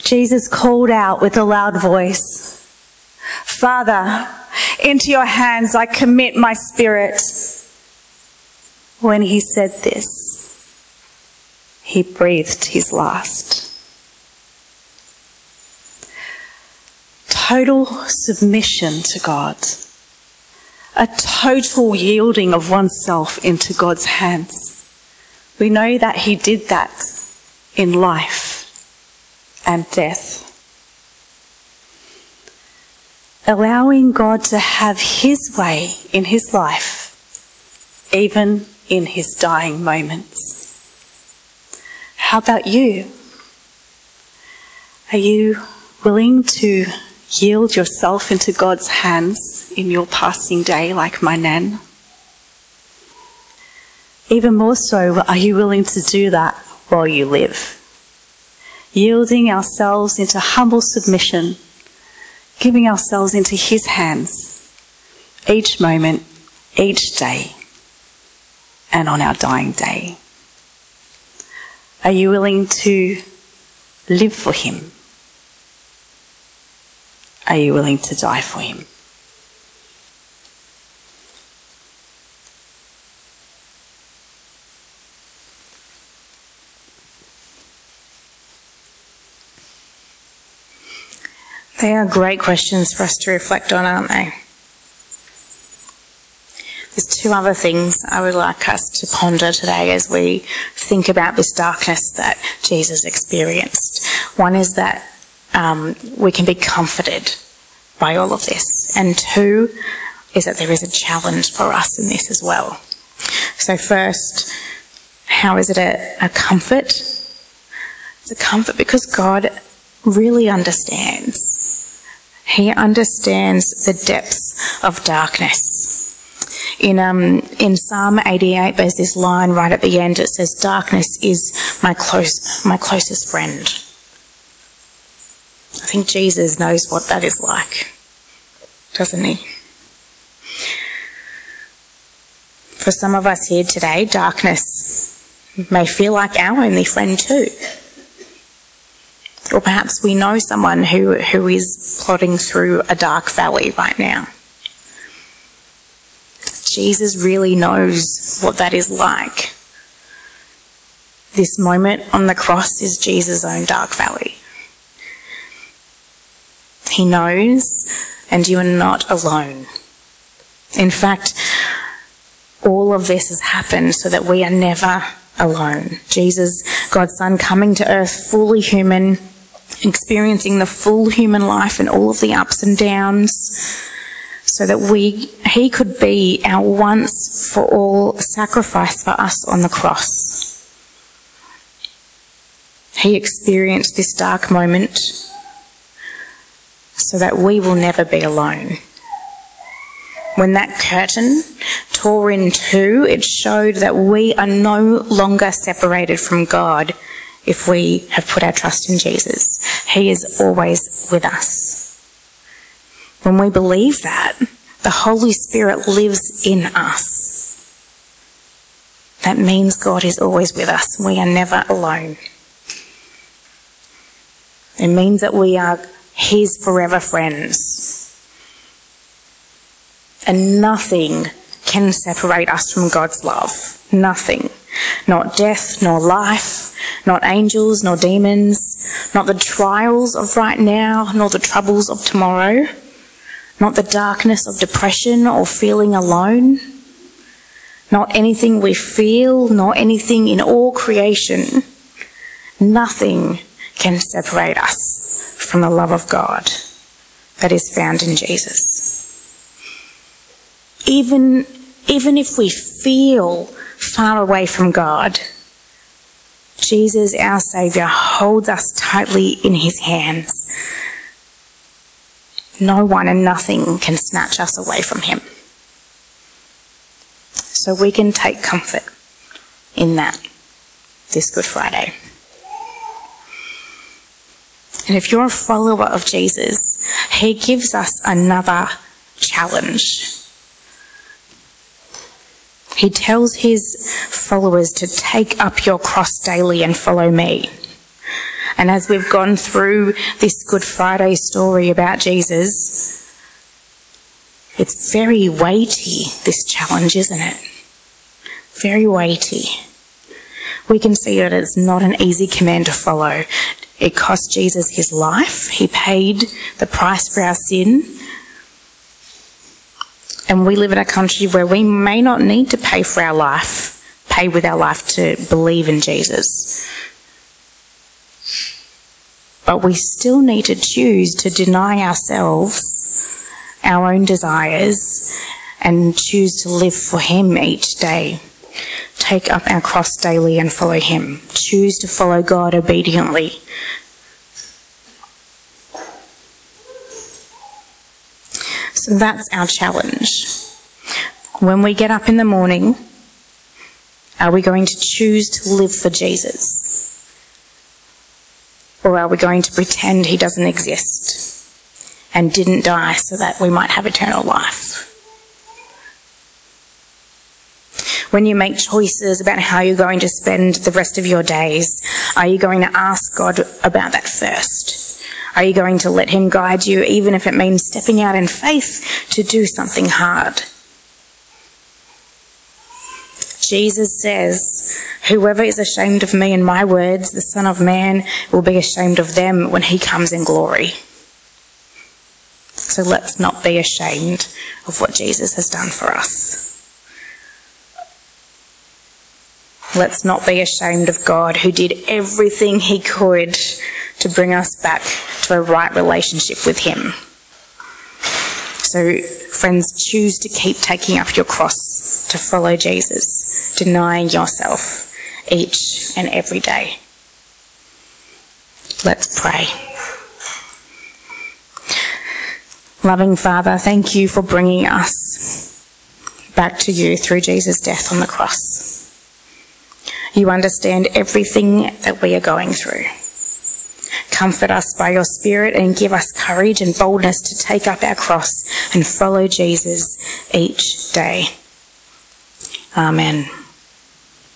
Jesus called out with a loud voice, "Father, into your hands I commit my spirit." When he said this, he breathed his last. Total submission to God. A total yielding of oneself into God's hands. We know that he did that in life and death. Allowing God to have his way in his life, even in his dying moments. How about you? Are you willing to yield yourself into God's hands in your passing day like my nan? Even more so, are you willing to do that while you live? Yielding ourselves into humble submission, giving ourselves into his hands each moment, each day, and on our dying day. Are you willing to live for him? Are you willing to die for him? They are great questions for us to reflect on, aren't they? There's two other things I would like us to ponder today as we think about this darkness that Jesus experienced. One is that we can be comforted by all of this. And two is that there is a challenge for us in this as well. So first, how is it a comfort? It's a comfort because God really understands. He understands the depths of darkness. In Psalm 88, there's this line right at the end. It says, "Darkness is my closest friend." I think Jesus knows what that is like, doesn't he? For some of us here today, darkness may feel like our only friend too. Or perhaps we know someone who is plodding through a dark valley right now. Jesus really knows what that is like. This moment on the cross is Jesus' own dark valley. He knows, and you are not alone. In fact, all of this has happened so that we are never alone. Jesus, God's Son, coming to earth fully human, experiencing the full human life and all of the ups and downs, so that he could be our once for all sacrifice for us on the cross. He experienced this dark moment so that we will never be alone. When that curtain tore in two, it showed that we are no longer separated from God if we have put our trust in Jesus. He is always with us. When we believe that, the Holy Spirit lives in us. That means God is always with us. We are never alone. It means that we are his forever friends. And nothing can separate us from God's love. Nothing. Not death, nor life, not angels, nor demons, not the trials of right now, nor the troubles of tomorrow, not the darkness of depression or feeling alone, not anything we feel, nor anything in all creation. Nothing can separate us from the love of God that is found in Jesus. Even if we feel far away from God, Jesus, our Saviour, holds us tightly in his hands. No one and nothing can snatch us away from him. So we can take comfort in that this Good Friday. And if you're a follower of Jesus, he gives us another challenge. He tells his followers to take up your cross daily and follow me. And as we've gone through this Good Friday story about Jesus, it's very weighty, this challenge, isn't it? Very weighty. We can see that it's not an easy command to follow. It cost Jesus his life. He paid the price for our sin. And we live in a country where we may not need to pay for our life, pay with our life to believe in Jesus. But we still need to choose to deny ourselves, our own desires, and choose to live for him each day. Take up our cross daily and follow him. Choose to follow God obediently. So that's our challenge. When we get up in the morning, are we going to choose to live for Jesus? Or are we going to pretend he doesn't exist and didn't die so that we might have eternal life? When you make choices about how you're going to spend the rest of your days, are you going to ask God about that first? Are you going to let him guide you, even if it means stepping out in faith to do something hard? Jesus says, "Whoever is ashamed of me and my words, the Son of Man will be ashamed of them when he comes in glory." So let's not be ashamed of what Jesus has done for us. Let's not be ashamed of God, who did everything he could to bring us back to a right relationship with him. So, friends, choose to keep taking up your cross to follow Jesus, denying yourself each and every day. Let's pray. Loving Father, thank you for bringing us back to you through Jesus' death on the cross. You understand everything that we are going through. Comfort us by your Spirit and give us courage and boldness to take up our cross and follow Jesus each day. Amen.